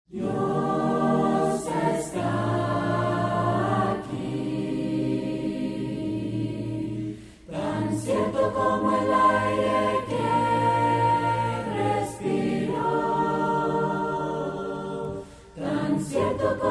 Dios está aquí, tan cierto como el aire que respiro, tan cierto como